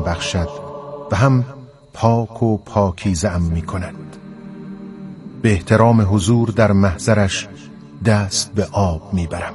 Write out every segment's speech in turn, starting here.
بخشد و هم پاک و پاکیزه ام می کند. به احترام حضور در محضرش دست به آب می برم.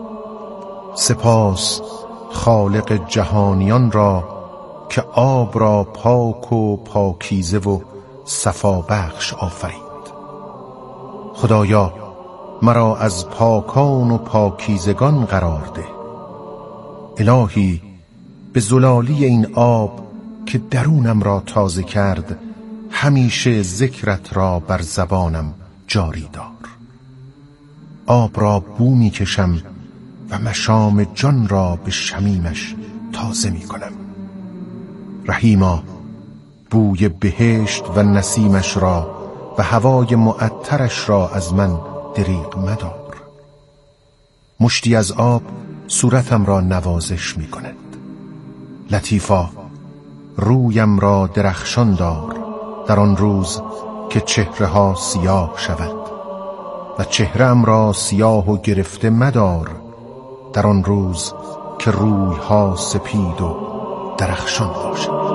سپاس خالق جهانیان را که آب را پاک و پاکیزه و صفا بخش آفرید. خدایا مرا از پاکان و پاکیزگان قرار ده. الهی به زلالی این آب که درونم را تازه کرد همیشه ذکرت را بر زبانم جاری دار. آب را بو می کشم و مشام جان را به شمیمش تازه می کنم. رحیما بوی بهشت و نسیمش را و هوای معطرش را از من دریغ مدار. مشتی از آب صورتم را نوازش می کند. لطیفا رویم را درخشان دار در آن روز که چهره ها سیاه شود و چهره‌ام را سیاه و گرفته مدار در آن روز که روی ها سپید و درخشان باشد.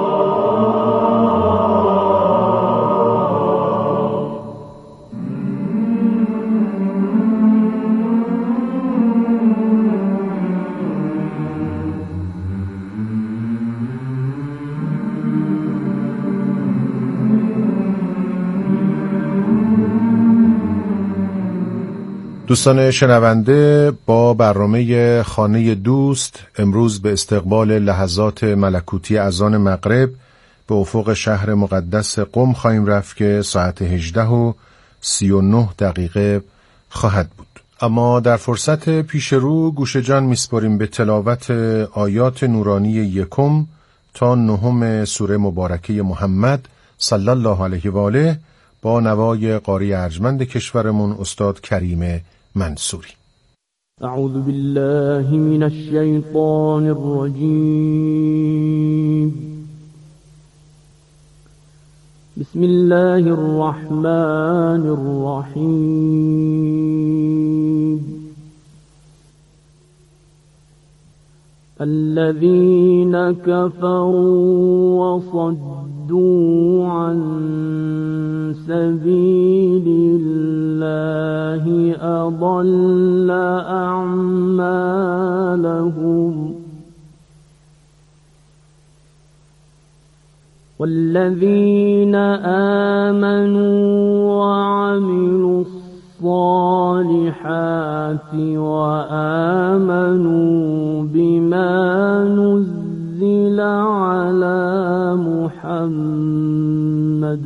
دوستان شنونده، با برنامه خانه دوست امروز به استقبال لحظات ملکوتی اذان مغرب به افق شهر مقدس قم خواهیم رفت که ساعت 18:39 خواهد بود. اما در فرصت پیش رو گوش جان میسپاریم به تلاوت آیات نورانی 1 تا 9 سوره مبارکه محمد صلی الله علیه و آله با نوای قاری ارجمند کشورمون استاد کریم منصوری. اعوذ بالله من الشیطان الرجیم. بسم الله الرحمن الرحیم. الذين كفروا وصدوا عن سبيل الله أضل أعمالهم والذين آمنوا وعملوا الصالحات وآمنوا بما نزل على محمد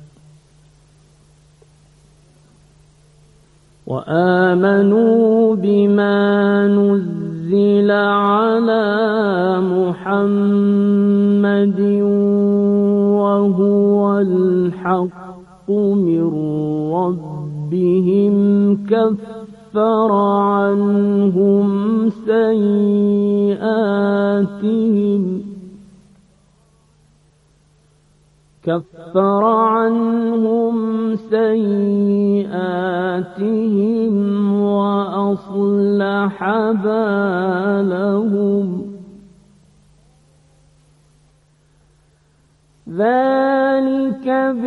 وهو الحق من ربهم كفر عنهم سيئاتهم وأصلح بالهم ذلك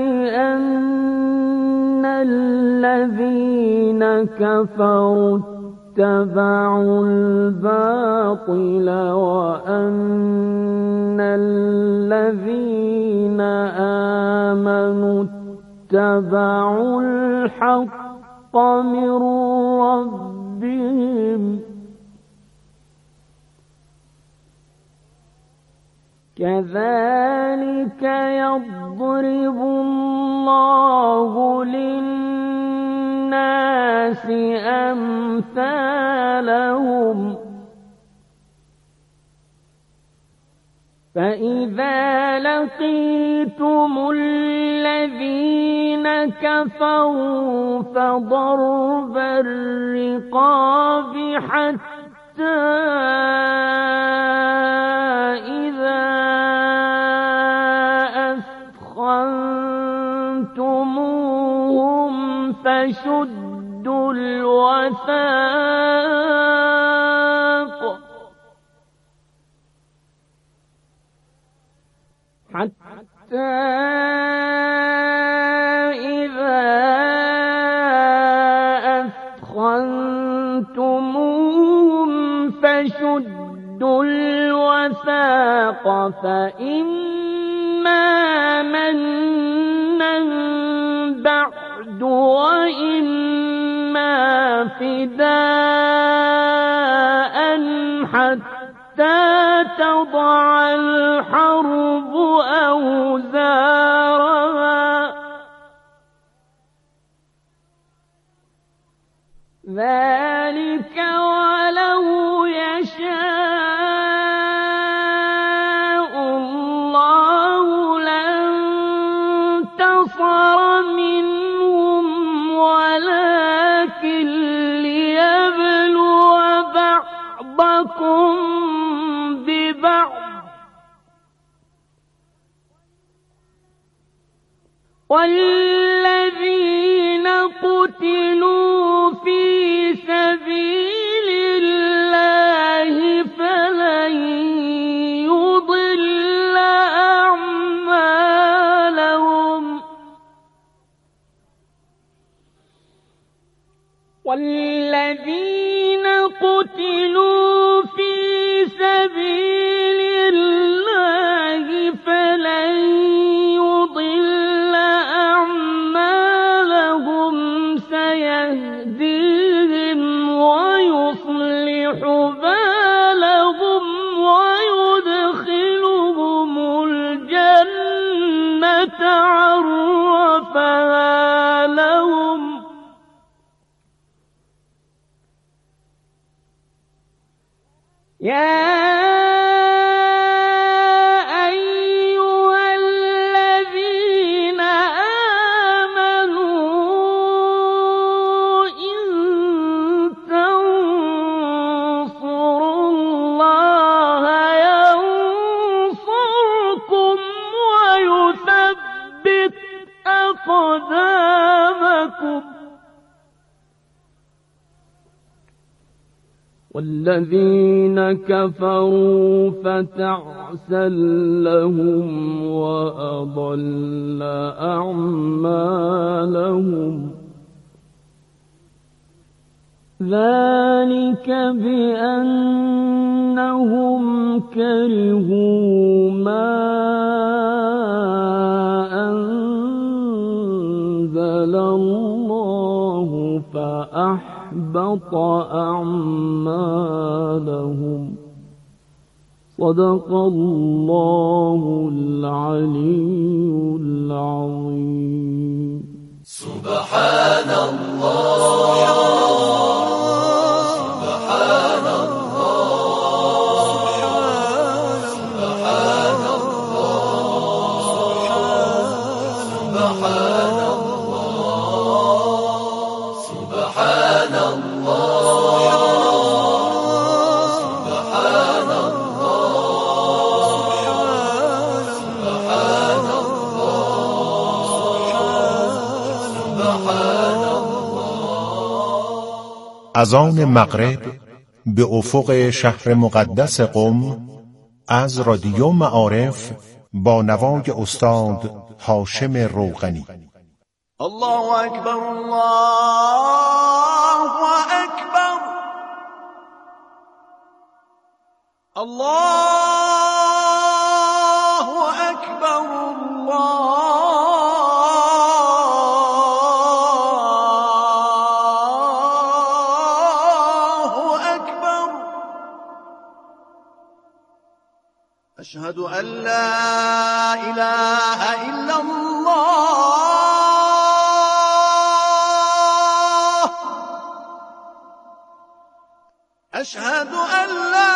بأن الذين كفروا اتبعوا الباطل وأن الذين آمنوا اتبعوا الحق من ربهم كذلك يضرب الله للناس أمثالهم فإذا لقيتم الذين كفروا فضرب الرقاب حتى إذا أثخنتموهم فشدوا الوثاق حتى إذا أثخنتموهم فشدوا الوثاق فإما منا بعد وإما فداء حتى تضع الحرب أوزارها ذلك ولو يشاء الله لانتصر منهم ولكن ليبلو بعضكم ببعض والذين قتلوا في سبيل الله فلن يضل أعمالهم والذين قتلوا في سبيل الله فلن يضل أعمالهم سيهديهم ويصلح بالهم ويدخلهم الجنة عرفها لهم يا أيها الذين آمنوا إن تنصروا الله ينصركم ويثبت أقدامكم والذين كفروا فتعسا لهم وأضل أعمالهم ذلك بأنهم كرهوا ما أنزل الله فأحبط أعمالهم صدق الله العلي العظيم سبحان الله سبحان الله سبحان الله سبحان الله سبحان از آن مغرب به افق شهر مقدس قم از رادیو معارف با نوای استاد هاشم روغنی. الله اکبر الله اکبر الله اکبر أشهد أن لا إله إلا الله أشهد أن لا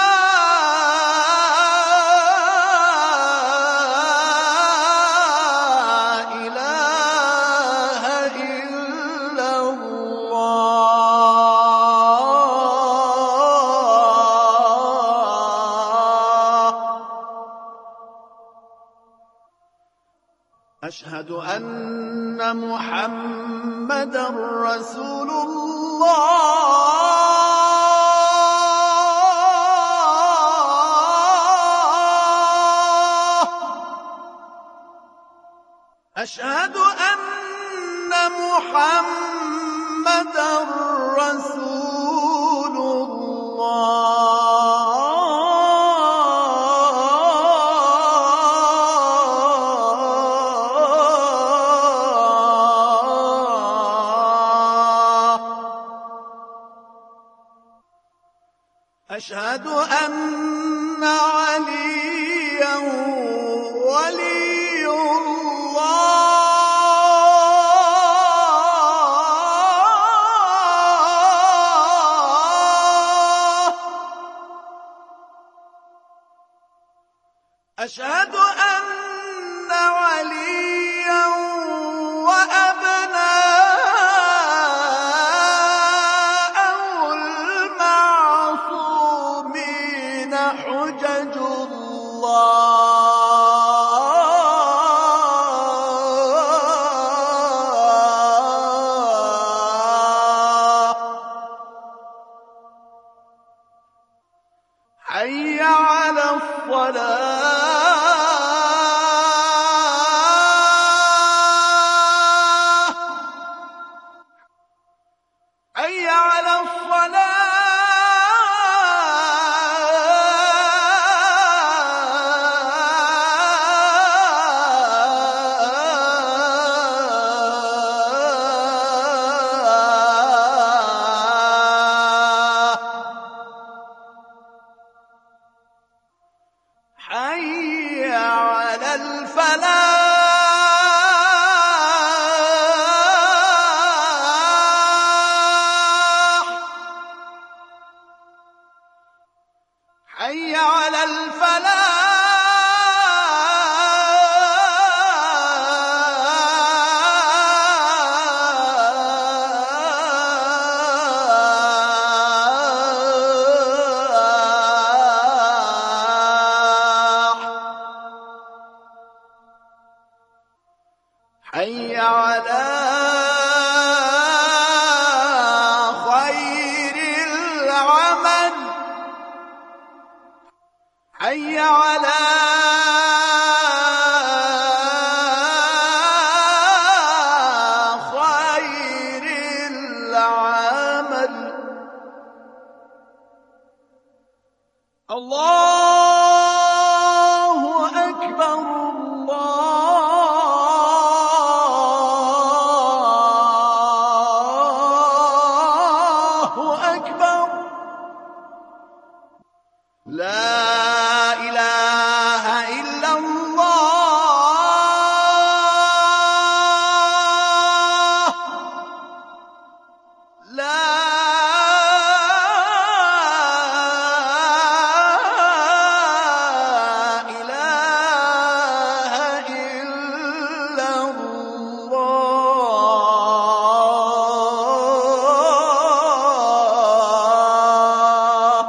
إله إلا الله أشهد أن محمدًا رسول الله أشهد أن محمدًا رسول الله. أشهد أن عليا ولي الله. أشهد أن عليا وأبناءه المعصومين حجج الله. حي على الصلاة. حي على الصلاة. حي على الفلاح. حي على الفلاح. حي على خير العمل. حي على خير العمل. الله أكبر. الله أكبر. لا إله إلا الله. لا إله إلا الله.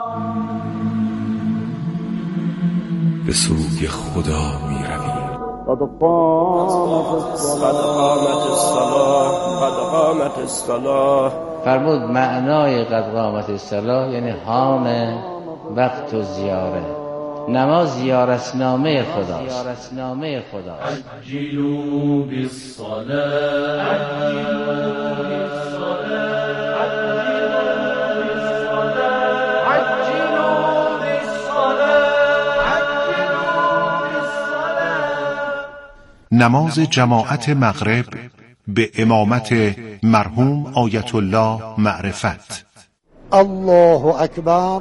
به سوی خدا می رویم. قد قامت الصلاة. فرمود معنای قد قامت الصلاة یعنی حان وقت و زیاره. نماز زیارتنامه خداست. عجلوا بالصلاة. نماز جماعت مغرب به امامت مرحوم آیت الله معرفت. الله أكبر.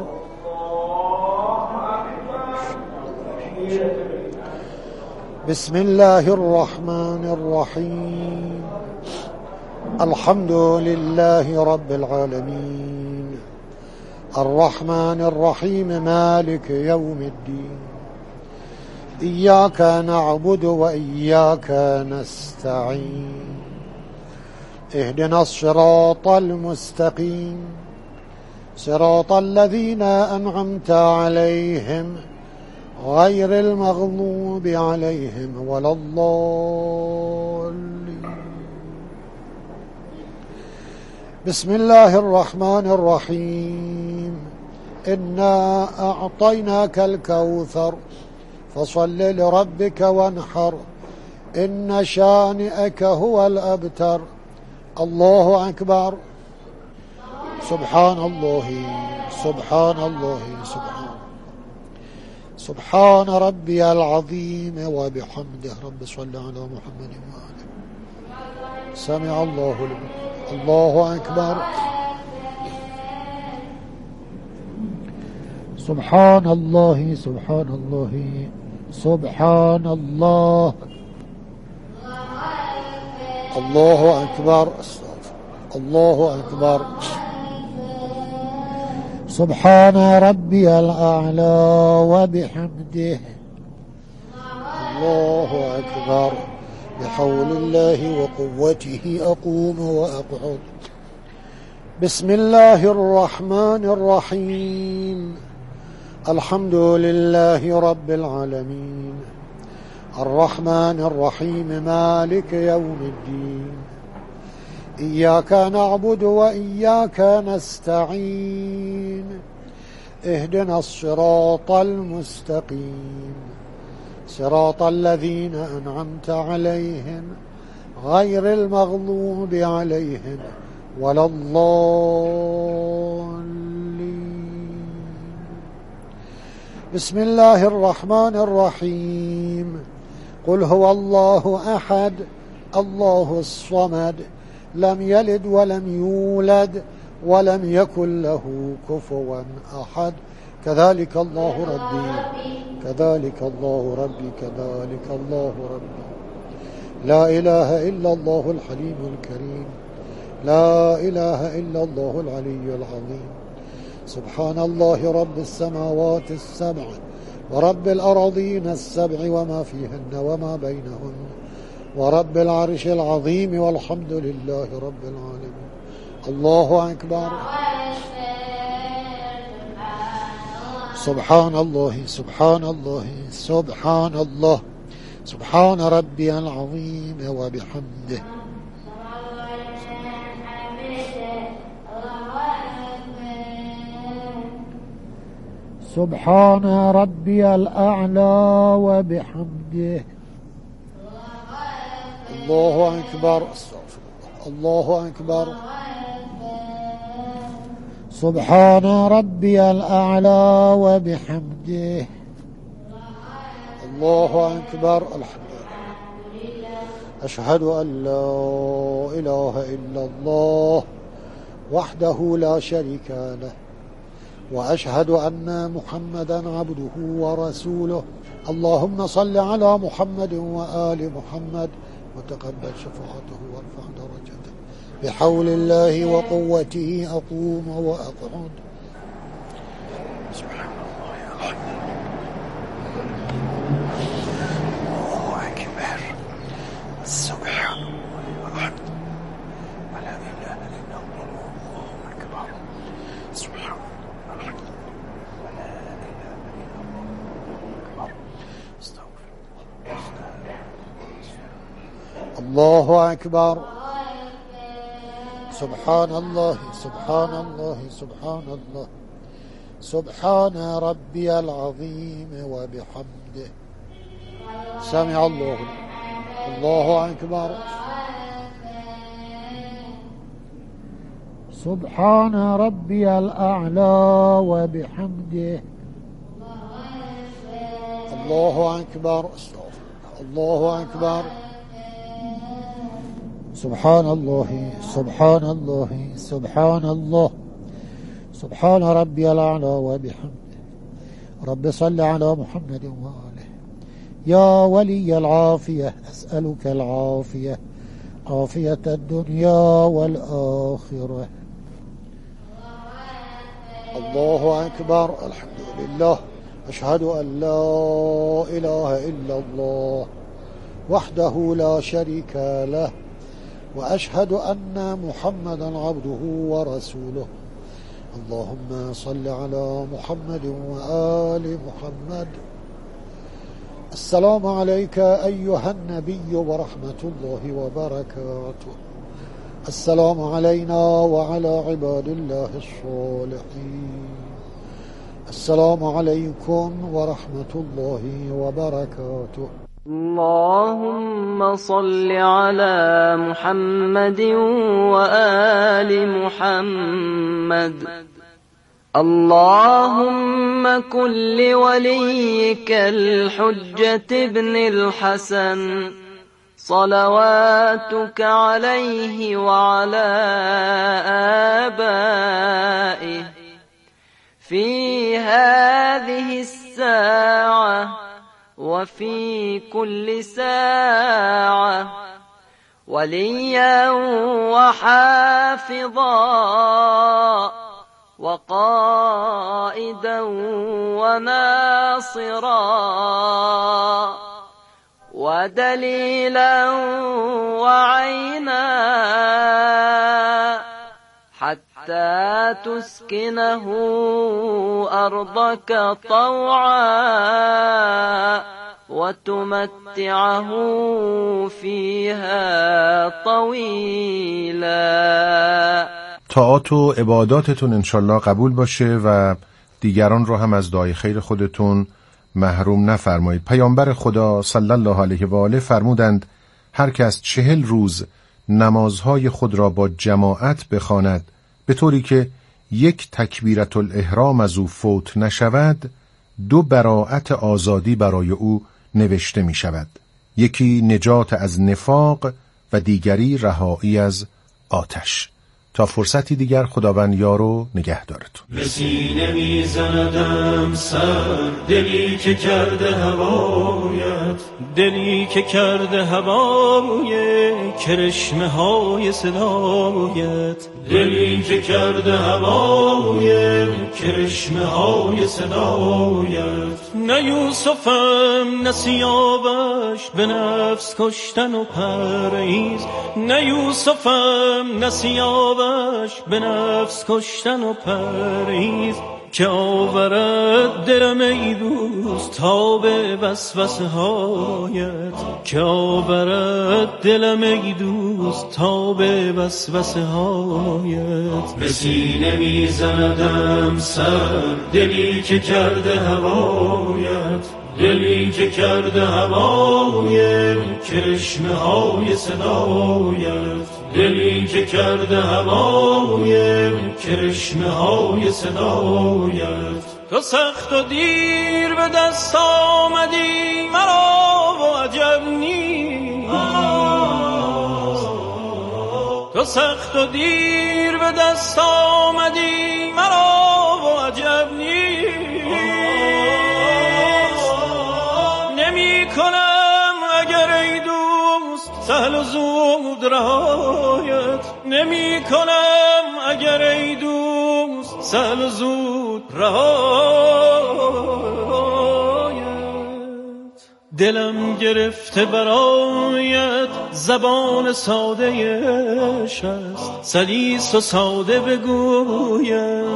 بسم الله الرحمن الرحيم. الحمد لله رب العالمين الرحمن الرحيم مالك يوم الدين. إياك نعبد وإياك نستعين. اهدنا الصراط المستقيم صراط الذين أنعمت عليهم غير المغضوب عليهم ولا الضالين. بسم الله الرحمن الرحيم. إنا أعطيناك الكوثر فصل لربك وانحر إن شانئك هو الأبتر. الله أكبر. سبحان الله سبحان الله سبحان ربي العظيم وبحمده. رب صل على محمد وآله. سمع الله لمن. الله أكبر. سبحان الله سبحان الله سبحان الله. الله أكبر. الله أكبر. سبحان ربي الأعلى وبحمده. الله أكبر. بحول الله وقوته أقوم وأقعد. بسم الله الرحمن الرحيم. الحمد لله رب العالمين الرحمن الرحيم مالك يوم الدين. إياك نعبد وإياك نستعين. اهدنا الصراط المستقيم صراط الذين أنعمت عليهم غير المغضوب عليهم ولا الضالين. بسم الله الرحمن الرحيم. قل هو الله أحد الله الصمد لم يلد ولم يولد ولم يكن له كفوا أحد. كذلك الله ربي كذلك الله ربي كذلك الله ربي. لا إله إلا الله الحليم الكريم. لا إله إلا الله العلي العظيم. سبحان الله رب السماوات السبع ورب الأراضين السبع وما فيهن وما بينهن ورب العرش العظيم والحمد لله رب العالمين. الله أكبر. سبحان الله سبحان الله سبحان الله سبحان ربي العظيم وبحمده. سبحان ربي الأعلى وبحمده. الله أكبر. الله أكبر. سبحان ربي الأعلى وبحمده. الله أكبر. الحمد لله. أشهد أن لا إله إلا الله وحده لا شريك له وأشهد أن محمدا عبده ورسوله. اللهم صل على محمد وآل محمد وتقبل شفاعته وارفع درجته. بحول الله وقوته أقوم وأقعد. سبحان الله الحمد لله. الله أكبر. سبحان الله الحمد ولا إله إلا الله. الله أكبر. سبحان الله الحمد ولا إله إلا الله. استغفر الله. الله أكبر. سبحان الله سبحان الله سبحان الله سبحان ربي العظيم وبحمده. سمع الله. الله أكبر. سبحان ربي الأعلى وبحمده. الله أكبر. الله أكبر. سبحان الله سبحان الله سبحان الله سبحان ربي الأعلى وبحمده. رب صل على محمد وآله. يا ولي العافية أسألك العافية عافية الدنيا والآخرة. الله أكبر. الحمد لله. أشهد أن لا إله إلا الله وحده لا شريك له وأشهد أن محمدا عبده ورسوله. اللهم صل على محمد وآل محمد. السلام عليك أيها النبي ورحمة الله وبركاته. السلام علينا وعلى عباد الله الصالحين. السلام عليكم ورحمة الله وبركاته. اللهم صل على محمد وآل محمد. اللهم كن لوليك الحجة ابن الحسن صلواتك عليه وعلى آبائه في هذه الساعة وفي كل ساعة وليا وحافظا وقائدا وناصرا ودليلا وعينا حتى تسكنه أرضك طوعا وتمتعه فيها طويلا. طاعات و عباداتتون انشالله قبول باشه و دیگران رو هم از دعای خیر خودتون محروم نفرمایید. پیامبر خدا صلی الله علیه و آله فرمودند هر کس 40 روز نمازهای خود را با جماعت بخواند به طوری که یک تکبیرة الاحرام از او فوت نشود 2 براءت آزادی برای او نوشته می شود. یکی نجات از نفاق و دیگری رهایی از آتش. تا فرصتی دیگر خداوند یار و نگهدارتون. به سینه میزندم سر دلی که کرده هوایت، دلی که کرده هوای کرشمه های صدایت، دلی که کرده هوای کرشمه های صدایت. نه یوسفم نه سیاوش به نفس کشتن و پرهیز، نه یوسفم نه سیاوش به نفس کشتن و پرهیز، که آورد دلم ای دوست تا به وسوسه هایت، که آورد دلم ای دوست تا به وسوسه هایت. به سینه میزندم سر دلی که کرده هوایت، دلی که کرده هوای کرشمه های صدایت، دلی که کرده هوای کرشمه های صدایت. تو سخت و دیر به دست آمدی مرا و عجب نیست، تو سخت و دیر به دست آمدی مرا و عجب نیست. نمی کنم اگر ای دوست سهل و زود رهایت، نمی کنم اگر ای دوست سهل و زود رهایت. دلم گرفته برایت زبان ساده عشق است، سلیس و ساده بگویم،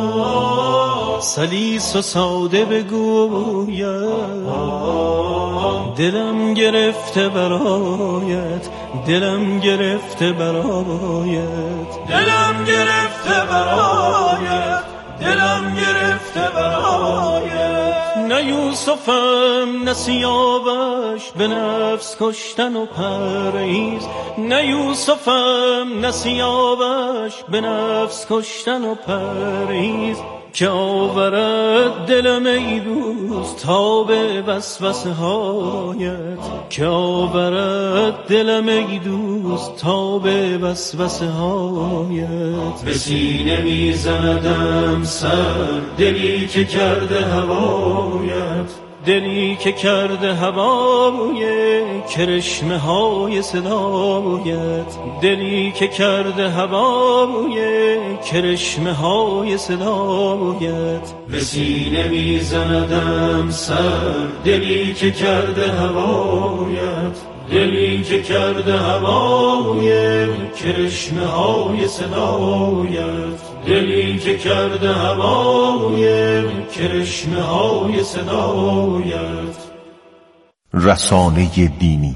سلیس و ساده بگویم. دلم گرفته برایت، دلم گرفته برایت، دلم گرفته برایت، دلم گرفته برایت. نه یوسفم نه سیاوش به نفس کشتن و پرهیز، نه یوسفم نه سیاوش به نفس کشتن و پرهیز، که آورد دلم ای دوست تا به وسوسه هایت، که آورد دلم ای دوست تا به وسوسه هایت. به سینه میزندم سر دلی که کرده هوایت، دلی که کرده هوای کرشمه های صدایت، دلی که کرده هوای کرشمه های صدایت. به سینه میزندم سر دلی که کرده هوایت، دلی که کرده هوای کرشمه های صدایت، دلی که کرده هوای کرشمه های صدایت. رسانه دینی.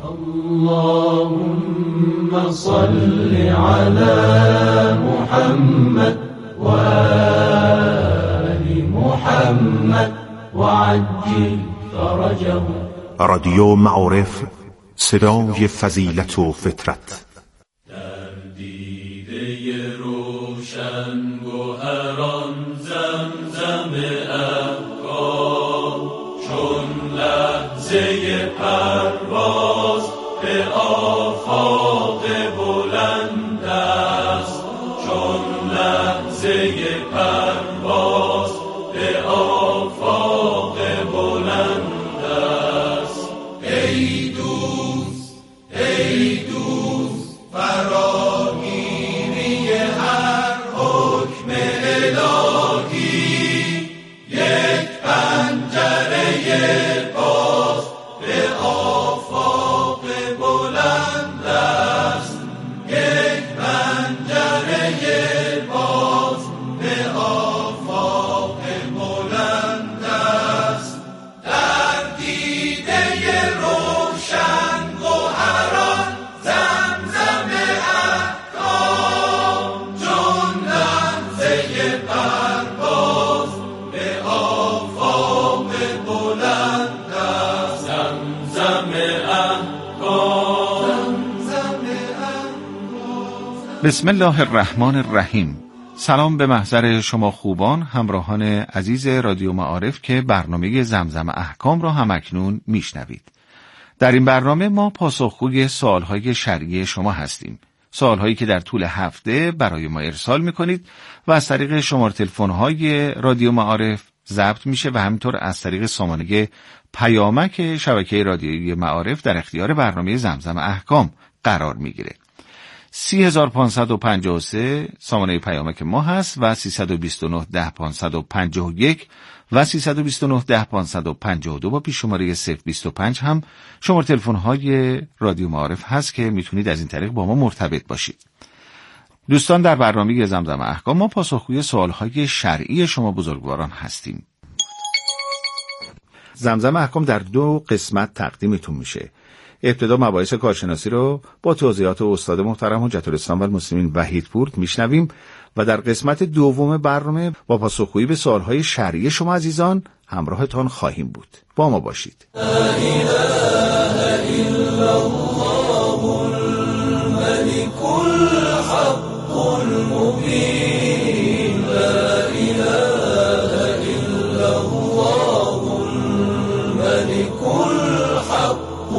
اللهم صل علی محمد و آل محمد و عجل فرجهم. رادیو معارف، صدای فضیلت و فطرت. در دیده روشن گوهران زمزم افکار، چون لحظه پرواز به آفاق بلند است، چون لحظه پرواز به آفاق بلند است. ای دوست فراگیری هر حکم الهی، یک پنجره باز به آفاق بلند است، یک پنجره باز به آفاق بلند است. در دیده روشن گوهران زمزم احکام، چون لحظه پرواز به آفاق بلند است. زمزم احکام. بسم الله الرحمن الرحیم. سلام به محضر شما خوبان، همراهان عزیز رادیو معارف که برنامه زمزم احکام را همکنون میشنوید. در این برنامه ما پاسخگوی سوالهای شرعی شما هستیم. سوالهایی که در طول هفته برای ما ارسال میکنید و از طریق شماره تلفن‌های رادیو معارف ضبط میشه و همینطور از طریق سامانه پیامک شبکه رادیویی معارف در اختیار برنامه زمزم احکام قرار میگیره. 3553 سامانه پیامک ما هست و 329 10 551 و 329 10 552 با پیش شماره 025 هم شماره تلفن‌های رادیو معارف هست که میتونید از این طریق با ما مرتبط باشید. دوستان، در برنامه زمزم احکام ما پاسخگوی سوالهای شرعی شما بزرگواران هستیم. زمزم احکام در 2 قسمت تقدیمتون میشه. ابتدا مباحث کارشناسی رو با توضیحات استاد محترم حجت الاسلام و المسلمین وحیدپور میشنویم و در قسمت دوم برنامه با پاسخگویی به سوالهای شرعی شما عزیزان همراهتان خواهیم بود. با ما باشید. لا اله الا الله الملك الحق المبين، لا اله الا الله الملك الحق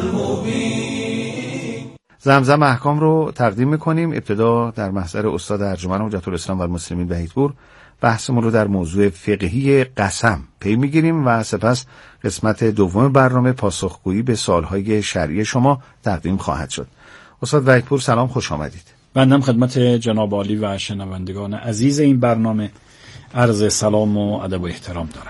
المبين. زمزم احکام رو تقدیم میکنیم. ابتدا در محضر استاد ارجمند حجت الاسلام و المسلمین وحیدپور بحثمون رو در موضوع فقهی قسم پی میگیریم و سپس قسمت دوم برنامه پاسخگویی به سوالهای شرعی شما تقدیم خواهد شد. استاد وحیدپور سلام، خوش آمدید. بنده خدمت جناب عالی و شنوندگان عزیز این برنامه عرض سلام و ادب و احترام دارم.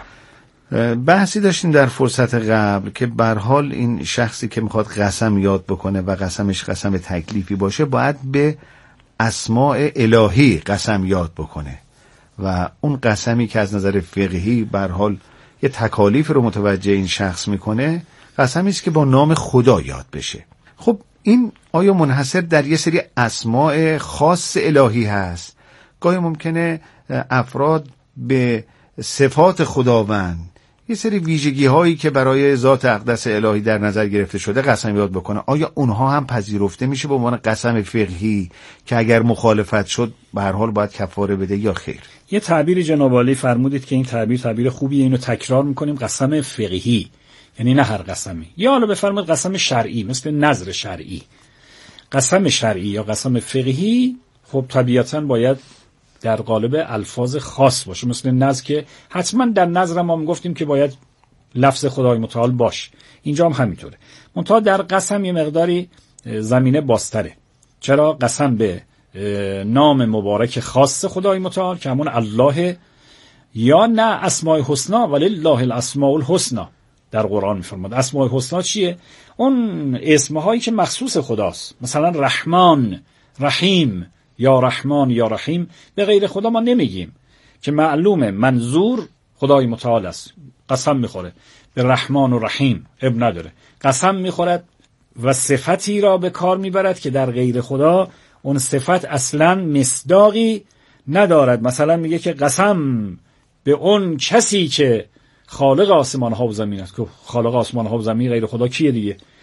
بحثی داشتیم در فرصت قبل که به هر حال این شخصی که میخواد قسم یاد بکنه و قسمش قسم تکلیفی باشه باید به اسماء الهی قسم یاد بکنه و اون قسمی که از نظر فقهی به هر حال یه تکالیف رو متوجه این شخص میکنه قسمی است که با نام خدا یاد بشه. خب این آیا منحصر در یه سری اسماء خاص الهی هست؟ گاهی ممکنه افراد به صفات خداوند یه سری ویژگی هایی که برای ذات اقدس الهی در نظر گرفته شده قسم یاد بکنه. آیا اونها هم پذیرفته میشه به عنوان قسم فقهی که اگر مخالفت شد به هر حال باید کفاره بده یا خیر؟ یه تعبیر جناب عالی فرمودید که این تعبیر خوبیه، اینو تکرار میکنیم، قسم فقهی، یعنی نه هر قسمی. یا حالا بفرمایید قسم شرعی، مثل نذر شرعی. قسم شرعی یا قسم فقهی خب طبیعتاً باید در قالب الفاظ خاص باشه، مثل نذر که حتما در نذر ما گفتیم که باید لفظ خدای متعال باشه، اینجا هم همینطوره. منتها در قسم یه مقداری زمینه بازتره. چرا؟ قسم به نام مبارک خاص خدای متعال که همون الله، یا نه اسماء الحسنا ولله الاسماء الحسنا در قرآن میفرماد. اسماء الحسنا چیه؟ اون اسمهایی که مخصوص خداست، مثلا رحمان، رحیم، یا رحمان یا رحیم. به غیر خدا ما نمیگیم که معلومه منظور خدای متعال است. قسم میخوره به رحمان و رحیم، اب نداره، قسم میخورد و صفتی را به کار میبرد که در غیر خدا اون صفت اصلا مصداقی ندارد. مثلا میگه که قسم به اون کسی که خالق آسمان ها و زمین است. که خالق آسمان ها و زمین غیر خدا کیه دیگه؟